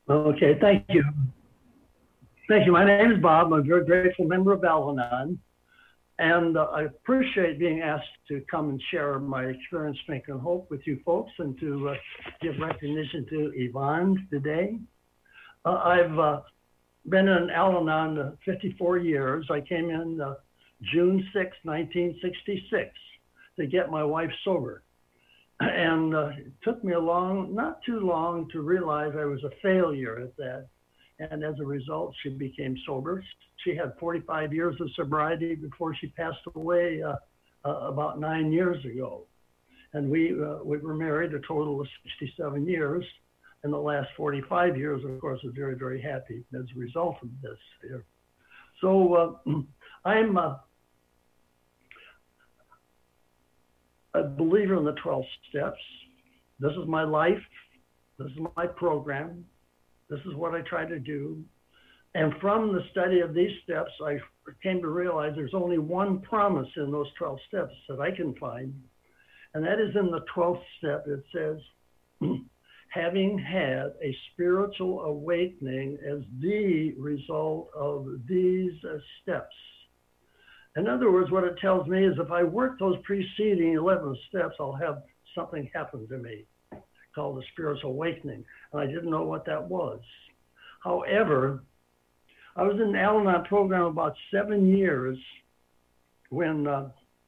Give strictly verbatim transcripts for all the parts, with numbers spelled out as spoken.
Okay, thank you. Thank you. My name is Bob. I'm a very grateful member of Al-Anon, and uh, I appreciate being asked to come and share my experience, strength, and hope with you folks, and to uh, give recognition to Yvonne today. Uh, I've uh, been in Al-Anon uh, fifty-four years. I came in uh, June sixth, nineteen sixty-six, to get my wife sober. And uh, it took me a long, not too long, to realize I was a failure at that. And as a result, she became sober. She had forty-five years of sobriety before she passed away uh, uh, about nine years ago. And we, uh, we were married a total of sixty-seven years. And the last forty-five years, of course, was very, very happy as a result of this here. So uh, I'm uh, a believer in the twelve steps. This is my life. This is my program. This is what I try to do. And from the study of these steps, I came to realize there's only one promise in those twelve steps that I can find. And that is in the twelfth step. It says, having had a spiritual awakening as the result of these uh, steps. In other words, what it tells me is if I work those preceding eleven steps, I'll have something happen to me called a spiritual awakening. And I didn't know what that was. However, I was in the Al-Anon program about seven years when uh,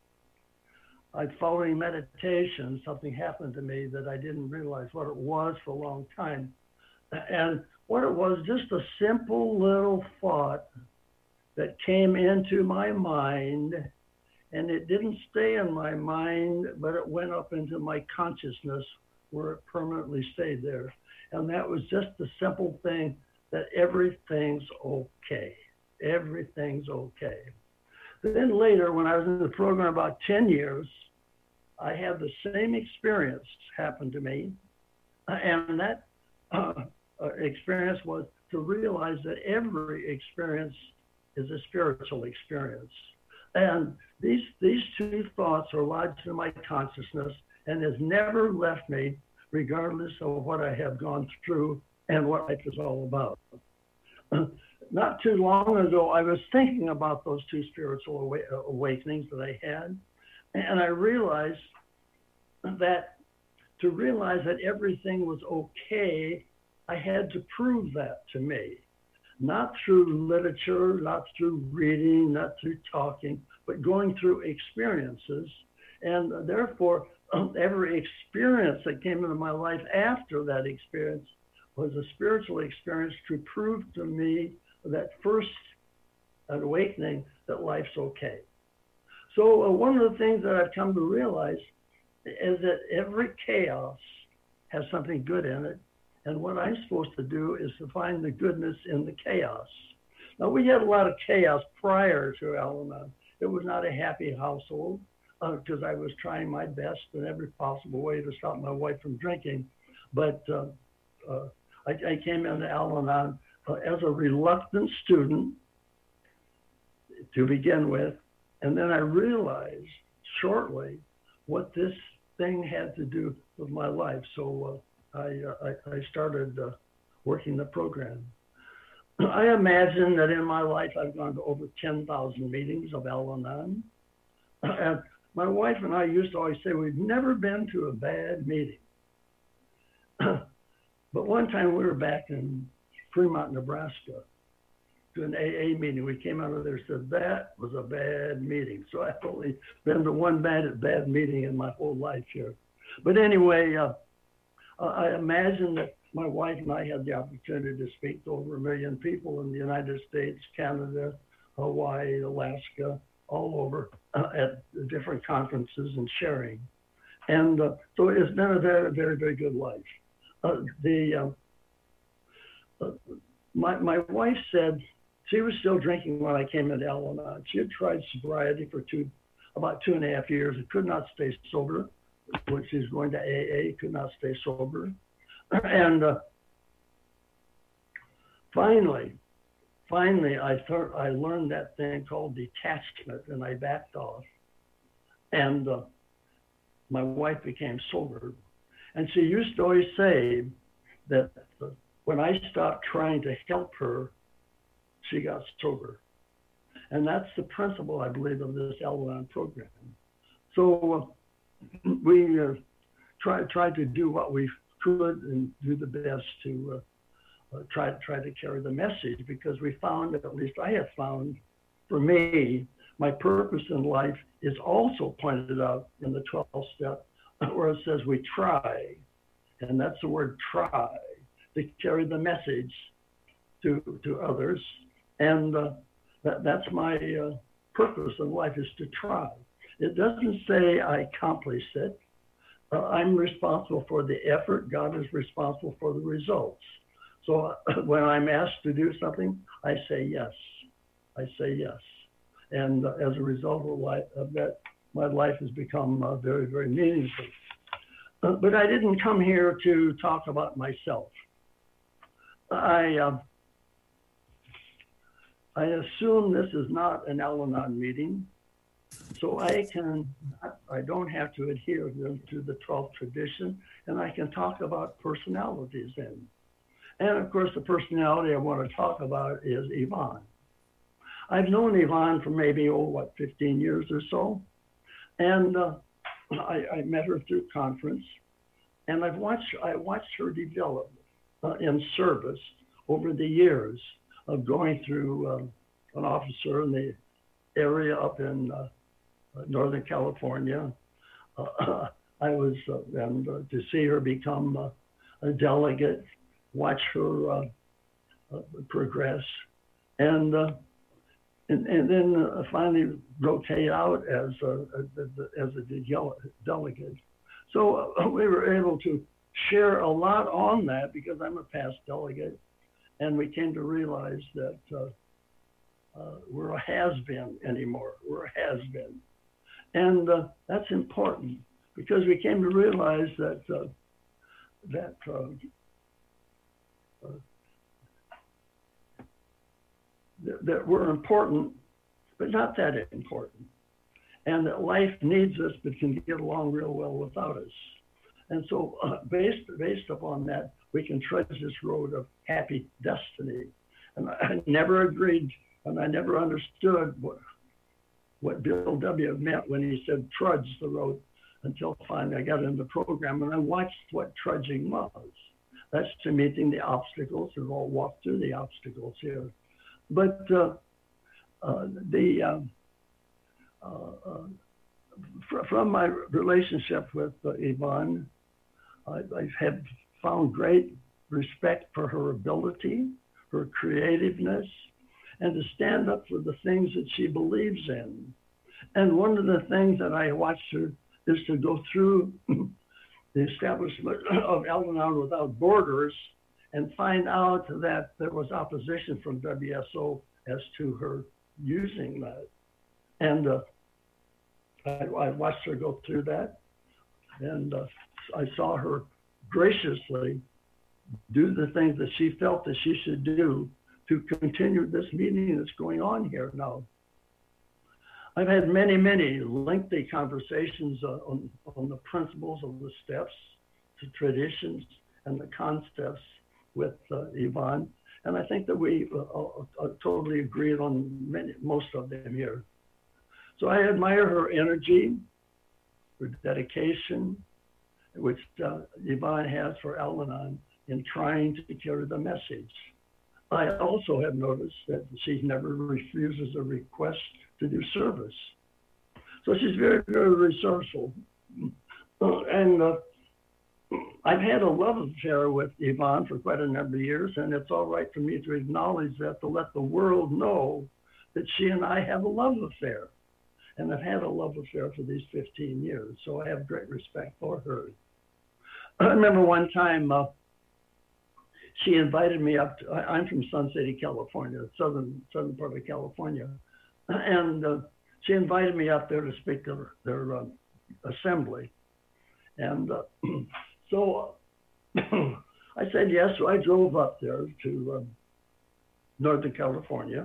I, following meditation, something happened to me that I didn't realize what it was for a long time. And what it was, just a simple little thought that came into my mind, and it didn't stay in my mind, but it went up into my consciousness where it permanently stayed there. And that was just the simple thing that everything's okay. Everything's okay. Then later, when I was in the program about ten years, I had the same experience happen to me. And that uh, experience was to realize that every experience is a spiritual experience. And these, these two thoughts are lodged in my consciousness and has never left me, regardless of what I have gone through and what life is all about. Not too long ago, I was thinking about those two spiritual awa- awakenings that I had, and I realized that to realize that everything was okay, I had to prove that to me. Not through literature, not through reading, not through talking, but going through experiences. And therefore, um, every experience that came into my life after that experience was a spiritual experience to prove to me that first awakening that life's okay. So uh, one of the things that I've come to realize is that every chaos has something good in it. And what I'm supposed to do is to find the goodness in the chaos. Now, we had a lot of chaos prior to Al-Anon. It was not a happy household because uh, I was trying my best in every possible way to stop my wife from drinking. But uh, uh, I, I came into Al-Anon uh, as a reluctant student to begin with. And then I realized shortly what this thing had to do with my life. So uh, I, uh, I, I started uh, working the program. I imagine that in my life, I've gone to over ten thousand meetings of Al-Anon. And my wife and I used to always say, we've never been to a bad meeting. But one time we were back in Fremont, Nebraska, to an A A meeting. We came out of there and said, that was a bad meeting. So I've only been to one bad, bad meeting in my whole life here. But anyway, uh, I imagine that my wife and I had the opportunity to speak to over a million people in the United States, Canada, Hawaii, Alaska, all over uh, at different conferences and sharing. And uh, so it's been a very, very, very good life. Uh, the uh, uh, my, my wife said she was still drinking when I came into Al-Anon. She had tried sobriety for two, about two and a half years and could not stay sober. When she was going to A A, could not stay sober. And uh, finally, finally, I thought I learned that thing called detachment, and I backed off. And uh, my wife became sober. And she used to always say that the when I stopped trying to help her, she got sober. And that's the principle, I believe, of this Al-Anon program. So uh, we uh, tried try to do what we could and do the best to uh, uh, try, try to carry the message, because we found, at least I have found, for me, my purpose in life is also pointed out in the twelfth step, where it says we try, and that's the word try, to carry the message to, to others. And uh, that, that's my uh, purpose in life, is to try. It doesn't say I accomplished it. Uh, I'm responsible for the effort. God is responsible for the results. So uh, when I'm asked to do something, I say yes. I say yes. And uh, as a result of, life, of that, my life has become uh, very, very meaningful. Uh, but I didn't come here to talk about myself. I, uh, I assume this is not an Al-Anon meeting, so I can, I don't have to adhere to the twelfth tradition, and I can talk about personalities then. And of course, the personality I want to talk about is Yvonne. I've known Yvonne for maybe, oh, what, fifteen years or so. And uh, I, I met her through conference, and I've watched, I watched her develop uh, in service over the years of going through uh, an officer in the area up in uh, Northern California. Uh, I was, uh, and uh, to see her become uh, a delegate, watch her uh, uh, progress, and uh, and, and then uh, finally rotate out as a, as a delegate. So uh, we were able to share a lot on that, because I'm a past delegate, and we came to realize that uh, uh, we're a has-been anymore. We're a has-been. And uh, that's important, because we came to realize that uh, that uh, uh, th that we're important, but not that important, and that life needs us, but can get along real well without us. And so, uh, based based upon that, we can trudge this road of happy destiny. And I, I never agreed, and I never understood what. what Bill W. meant when he said trudge the road, until finally I got in the program and I watched what trudging was. That's to meeting the obstacles, and we'll walk through the obstacles here. But uh, uh, the uh, uh, uh, fr from my relationship with uh, Yvonne, I, I have found great respect for her ability, her creativeness, and to stand up for the things that she believes in. And one of the things that I watched her is to go through the establishment of Al-Anon Without Borders and find out that there was opposition from W S O as to her using that. And uh, I, I watched her go through that, and uh, I saw her graciously do the things that she felt that she should do to continue this meeting that's going on here now. I've had many, many lengthy conversations uh, on, on the principles of the steps, the traditions, and the concepts with uh, Yvonne. And I think that we uh, uh, totally agreed on many, most of them here. So I admire her energy, her dedication, which uh, Yvonne has for Al-Anon in trying to carry the message. I also have noticed that she never refuses a request to do service. So she's very, very resourceful. Uh, and uh, I've had a love affair with Yvonne for quite a number of years, and it's all right for me to acknowledge that, to let the world know that she and I have a love affair. And I've had a love affair for these fifteen years, so I have great respect for her. I remember one time, uh, she invited me up to, I, I'm from Sun City, California, southern southern part of California, and uh, she invited me up there to speak to their, their uh, assembly. And uh, so uh, I said yes, so I drove up there to uh, Northern California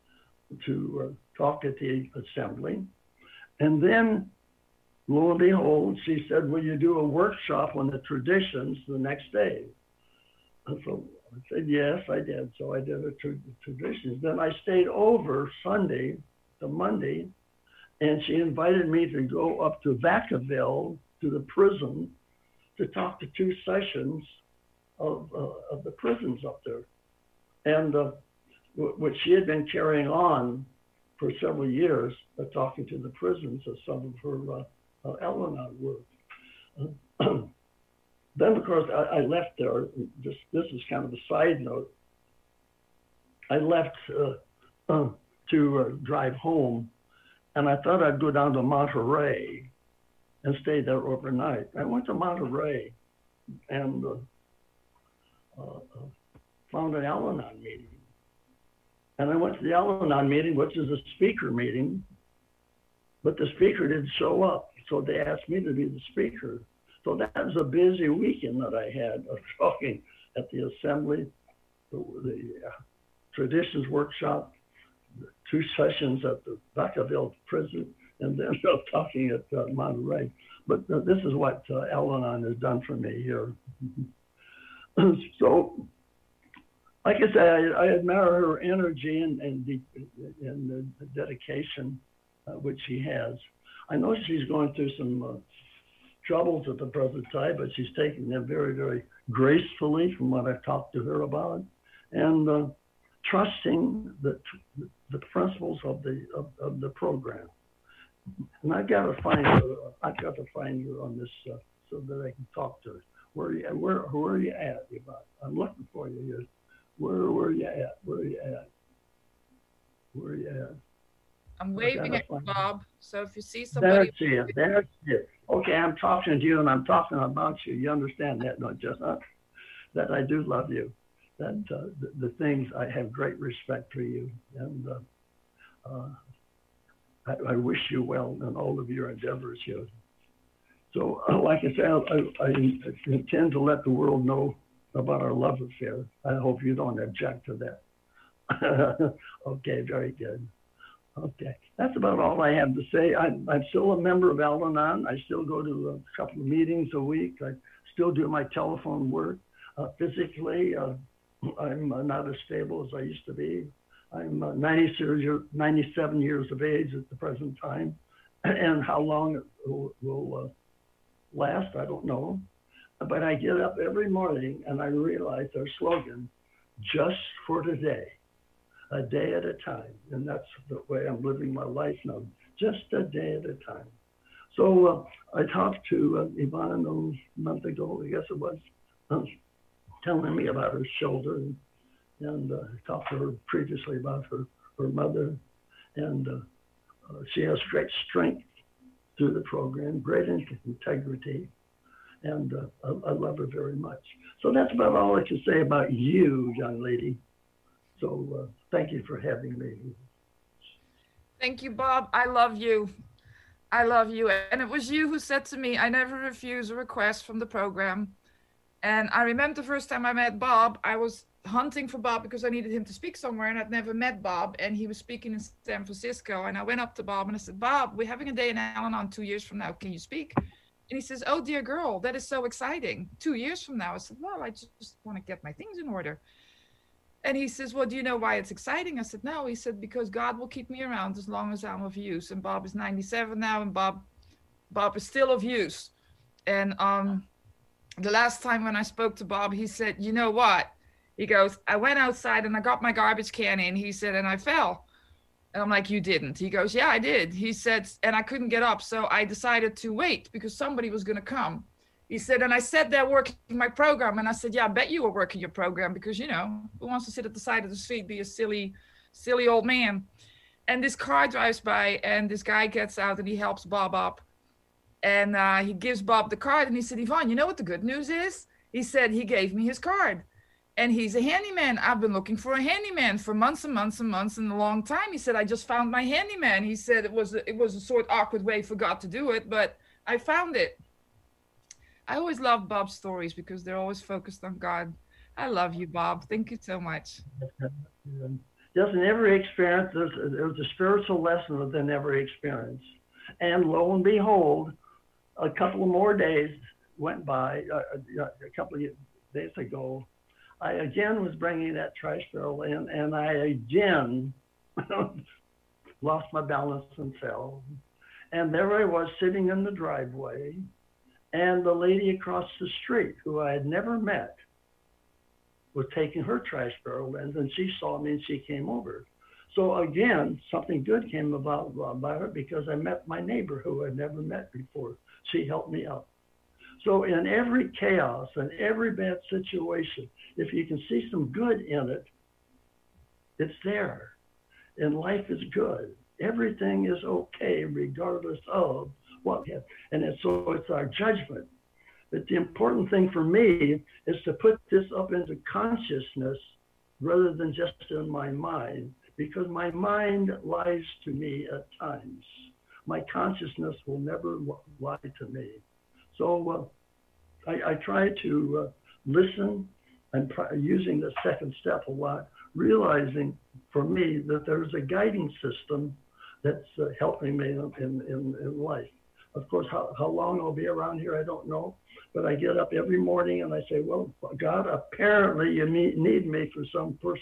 to uh, talk at the assembly. And then, lo and behold, she said, will you do a workshop on the traditions the next day? And so I said, yes, I did. So I did a tra- traditions. Then I stayed over Sunday to Monday, and she invited me to go up to Vacaville, to the prison, to talk to two sessions of, uh, of the prisons up there. And uh, what she had been carrying on for several years, uh, talking to the prisons of some of her uh, uh, Al-Anon work. Uh, then, of course, I, I left there. This, this is kind of a side note. I left uh, uh, to uh, drive home, and I thought I'd go down to Monterey and stay there overnight. I went to Monterey and uh, uh, found an Al-Anon meeting. And I went to the Al-Anon meeting, which is a speaker meeting, but the speaker didn't show up. So they asked me to be the speaker. So that was a busy weekend that I had of talking at the assembly, the, the uh, traditions workshop, the two sessions at the Vacaville prison, and then uh, talking at uh, Monterey. But uh, this is what uh, Al-Anon has done for me here. So, like I said, I, I admire her energy and, and, the, and the, the dedication uh, which she has. I know she's going through some uh, troubles at the present time, but she's taking them very, very gracefully from what I've talked to her about, and uh, trusting the, the principles of the, of, of the program. And I've got to find her, I've got to find her on this uh, so that I can talk to her. Where are you, where, where are you at, Yvonne? I'm looking for you here. Where, where are you at? Where are you at? Where are you at? I'm waving at you, Bob. So if you see somebody. There she is. There she is. Okay, I'm talking to you and I'm talking about you. You understand that, don't you? Huh? That I do love you. That uh, the, the things, I have great respect for you. And uh, uh, I, I wish you well in all of your endeavors here. So, uh, like I said, I, I intend to let the world know about our love affair. I hope you don't object to that. Okay, very good. Okay, that's about all I have to say. I'm, I'm still a member of Al-Anon. I still go to a couple of meetings a week. I still do my telephone work. Uh, physically, uh, I'm uh, not as stable as I used to be. I'm uh, ninety-seven years of age at the present time. And how long it will, will uh, last, I don't know. But I get up every morning and I realize our slogan, just for today, a day at a time. And that's the way I'm living my life now, just a day at a time. So uh, I talked to uh, Yvonne a month ago, I guess it was, uh, telling me about her shoulder. And, and uh, I talked to her previously about her, her mother. And uh, uh, she has great strength through the program, great integrity. And uh, I, I love her very much. So that's about all I can say about you, young lady. So uh, thank you for having me. Thank you, Bob. I love you. I love you. And it was you who said to me, I never refuse a request from the program. And I remember the first time I met Bob, I was hunting for Bob because I needed him to speak somewhere and I'd never met Bob. And he was speaking in San Francisco. And I went up to Bob and I said, Bob, we're having a day in Al-Anon two years from now. Can you speak? And he says, oh, dear girl, that is so exciting. Two years from now. I said, well, I just want to get my things in order. And he says, well, do you know why it's exciting? I said, no. He said, because God will keep me around as long as I'm of use. And Bob is ninety-seven now, and Bob Bob is still of use. And um, the last time when I spoke to Bob, he said, you know what? He goes, I went outside and I got my garbage can in. He said, and I fell. And I'm like, you didn't? He goes, yeah, I did. He said, and I couldn't get up. So I decided to wait because somebody was going to come. He said, and I sat there working my program. And I said, yeah, I bet you were working your program because, you know, who wants to sit at the side of the street, be a silly, silly old man? And this car drives by and this guy gets out and he helps Bob up. And uh, he gives Bob the card and he said, Yvonne, you know what the good news is? He said, he gave me his card. And he's a handyman. I've been looking for a handyman for months and months and months and a long time. He said, I just found my handyman. He said it was, it was a sort of awkward way for God to do it, but I found it. I always love Bob's stories because they're always focused on God. I love you, Bob. Thank you so much. Yes, in every experience, there's, there's a spiritual lesson within every experience. And lo and behold, a couple of more days went by, uh, a couple of days ago, I again was bringing that trash barrel in, and I again lost my balance and fell. And there I was sitting in the driveway, and the lady across the street, who I had never met, was taking her trash barrel in, and she saw me and she came over. So again, something good came about, about it because I met my neighbor who I'd never met before. She helped me out. So in every chaos and every bad situation, if you can see some good in it, it's there. And life is good. Everything is okay regardless of what we have. And it's, so it's our judgment. But the important thing for me is to put this up into consciousness rather than just in my mind, because my mind lies to me at times. My consciousness will never lie to me. So uh, I, I try to uh, listen. I'm using the second step a lot, realizing for me that there's a guiding system that's uh, helping me in, in, in life. Of course, how, how long I'll be around here, I don't know. But I get up every morning and I say, well, God, apparently you need me for some purpose.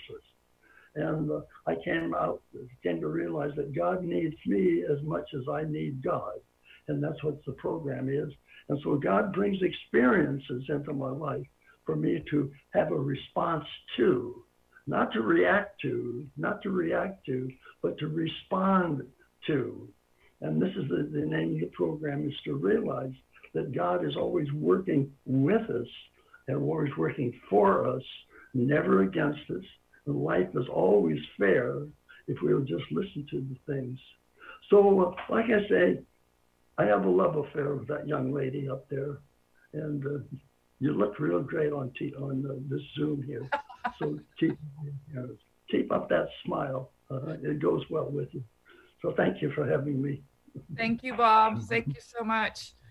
And uh, I came out, came to realize that God needs me as much as I need God. And that's what the program is. And so God brings experiences into my life for me to have a response to, not to react to, not to react to, but to respond to. And this is the, the name of the program, is to realize that God is always working with us and always working for us, never against us. And life is always fair if we'll just listen to the things. So, uh, like I say, I have a love affair with that young lady up there, and uh, you look real great on t- on uh, this Zoom here. So keep you know, keep up that smile. Uh, it goes well with you. So thank you for having me. Thank you, Bob. Thank you so much.